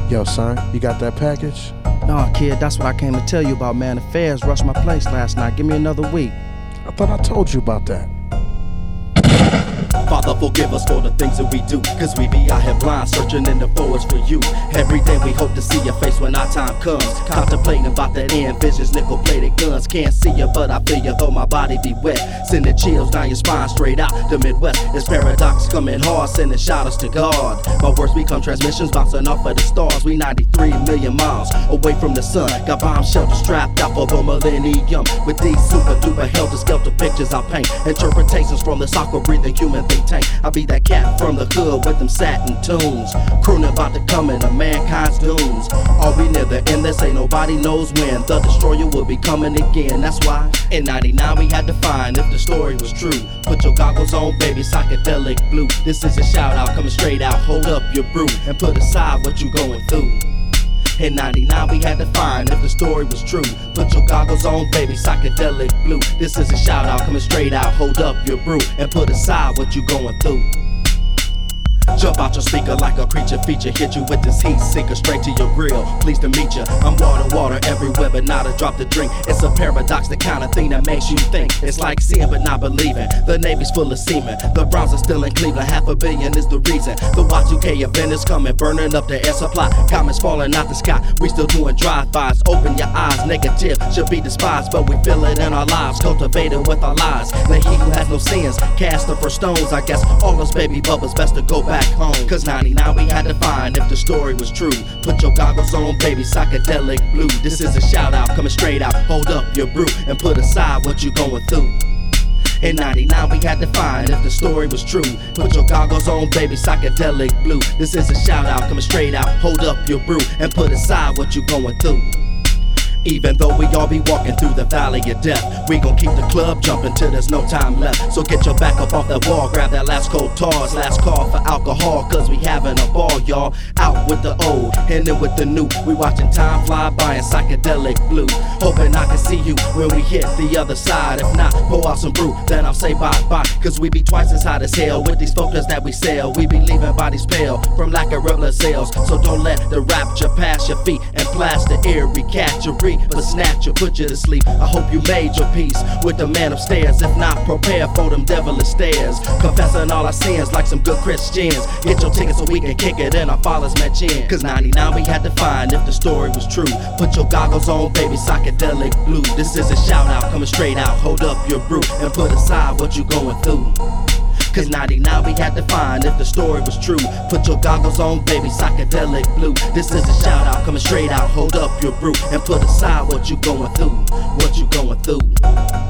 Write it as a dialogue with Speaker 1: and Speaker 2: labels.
Speaker 1: Yo, son, you got that package?
Speaker 2: Nah, kid, that's what I came to tell you about, man. The feds rushed my place last night. Give me another week.
Speaker 1: I thought I told you about that.
Speaker 3: Father, forgive us for the things that we do, cause we be out here blind, searching in the forest for you. Every day we hope to see your face when our time comes. Contemplating about that end, visions, nickel-plated guns. Can't see you, but I feel you, though my body be wet. Sending chills down your spine, straight out the Midwest. It's paradox coming hard, sending shout-outs to God. My words become transmissions, bouncing off of the stars. We 93 million miles away from the sun. Got bomb shelters strapped out for the millennium. With these super-duper helter-skelter pictures I paint. Interpretations from the soccer-breathing human think tank. I be that cat from the hood with them satin tunes, crooning about to come into mankind's dooms. Are we near the end? This ain't nobody knows when the destroyer will be coming again. That's why in 99 we had to find if the story was true. Put your goggles on, baby, psychedelic blue. This is a shout out coming straight out. Hold up your brew and put aside what you going through. In 99 we had to find if the story was true. Put your goggles on, baby, psychedelic blue. This is a shout out coming straight out. Hold up your brew and put aside what you going through. Jump out your speaker like a creature feature. Hit you with this heat seeker straight to your grill. Pleased to meet you. I'm water everywhere but not a drop to drink. It's a paradox, the kind of thing that makes you think. It's like seeing but not believing. The Navy's full of seamen. The Browns are still in Cleveland. 500 million is the reason. The Y2K event is coming, burning up the air supply. Comets falling out the sky. We still doing drive-bys. Open your eyes. Negative should be despised, but we feel it in our lives. Cultivated with our lives. Now he who has no sins cast the first stones. I guess all those baby bubbles best to go back home. Cause 99 we had to find if the story was true. Put your goggles on, baby, psychedelic blue. This is a shout out coming straight out. Hold up your brew and put aside what you going through. In 99 we had to find if the story was true. Put your goggles on, baby, psychedelic blue. This is a shout out coming straight out. Hold up your brew and put aside what you going through. Even though we all be walking through the valley of death, we gon' keep the club jumping till there's no time left. So get your back up off that wall, grab that last cold tars. Last call for alcohol, cause we having a ball, y'all. Out with the old, and in with the new. We watching time fly by in psychedelic blue. Hoping I can see you when we hit the other side. If not, pour out some brew, then I'll say bye-bye. Cause we be twice as hot as hell with these focus that we sell. We be leaving bodies pale from lack of regular sales. So don't let the rapture pass your feet and blast the eerie catchery. But snatch you, put you to sleep. I hope you made your peace with the man upstairs. If not, prepare for them devilish stares. Confessing all our sins like some good Christians. Get your tickets so we can kick it in our father's match in. Cause 99 we had to find if the story was true. Put your goggles on, baby, psychedelic blue. This is a shout out coming straight out. Hold up your brew and put aside what you going through. Cause 99 we had to find if the story was true. Put your goggles on, baby, psychedelic blue. This is a shout out coming straight out. Hold up your brew and put aside what you going through. What you going through.